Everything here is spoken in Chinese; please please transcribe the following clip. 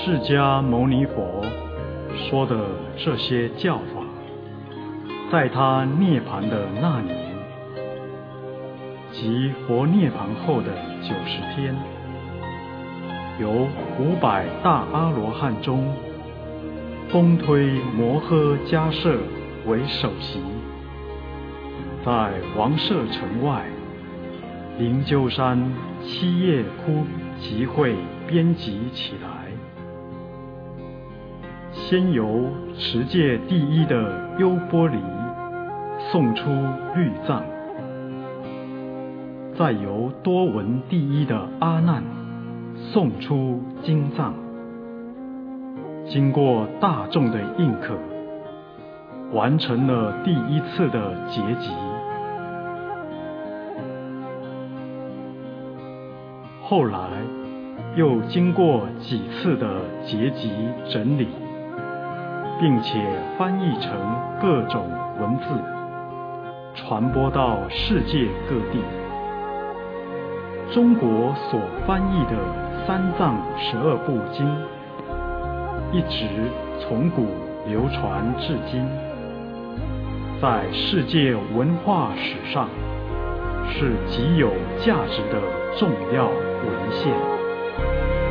释迦牟尼佛说的这些教法，在他涅槃的那年，即佛涅槃后的90天，由500大阿罗汉中，公推摩诃迦叶为首席，在王舍城外灵鹫山七叶窟集会编辑起来。先由持戒第一的优波离诵出律藏，再由多闻第一的阿难诵出经藏，经过大众的印可，完成了第一次的结集。后来又经过几次的结集整理，并且翻译成各种文字，传播到世界各地。中国所翻译的三藏12部经，一直从古流传至今，在世界文化史上是极有价值的重要文献。